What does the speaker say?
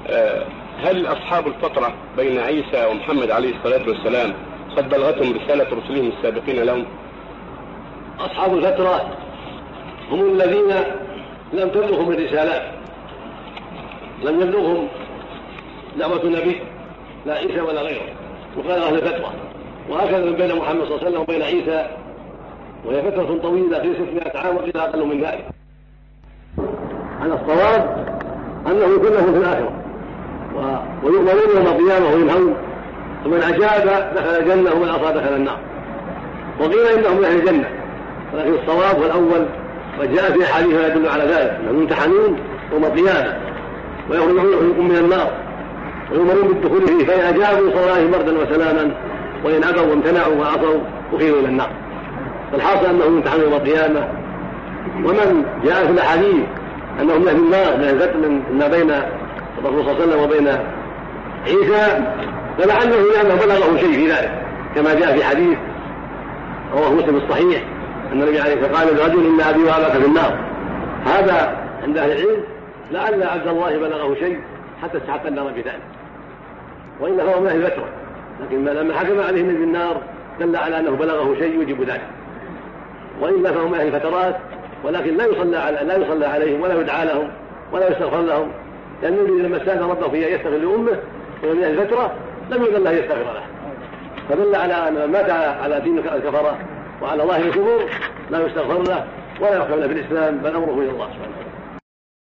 هل أصحاب الفترة بين عيسى ومحمد عليه الصلاة والسلام قد بلغتهم رسالة رسلهم السابقين لهم؟ أصحاب الفترة هم الذين لم تبلغهم الرسالات، لم يبلغهم دعوة النبي لا عيسى ولا غيره، وقال أهل الفترة. وهكذا من بين محمد صلى الله عليه وسلم وبين عيسى، وهي فترة طويلة في 600 عام وقيل أقل من ذلك. على الصواب أنه كلهم في الآخرة ويؤمنون يوم القيامة وينهون، ومن أجاب دخل الجنة ومن عصى دخل النار. وقيل إنهم من أهل الجنة، ولكن الصواب والأول وجاء في أحاديث يدل على ذلك، أنهم يمتحنون يوم القيامة ويخرجون من النار ويؤمرون بالدخول فيه، فإن أجابوا صلى الله بردا وسلاما، وإن أبوا وامتنعوا وعصوا أخذوا إلى النار. فالحاصل أنهم يمتحنون يوم القيامة. ومن جاء في الأحاديث أنهم من أهل النار من ما بين الرسول صلى الله عليه وسلم وبين عيسى، فلعله لأنه بلغه شيء في ذلك، كما جاء في حديث رواه مسلم الصحيح أن النبي عليه الصلاة والسلام قال لرجل إن أبي وأباك في النار. هذا عند أهل العلم لعل عبد الله بلغه شيء حتى استحق النار بذلك، وإنه هو من أهل الفترة، لكن لما حكم عليه النبي بالنار دل على أنه بلغه شيء يجب ذلك. وإلا فهم أهل الفترات، ولكن لا يصلى عليهم ولا يدعى لهم ولا يستغفر لهم، لأن النبي لما استأذن ربه فيها يستغفر لأمه ومن أهل الفترة لم يؤذن له يستغفر له، فدل على أن من مات على دين الكفرة وعلى ظاهر الكفر لا يستغفر له ولا يحكم له في الإسلام، بل أمره إلى الله سبحانه.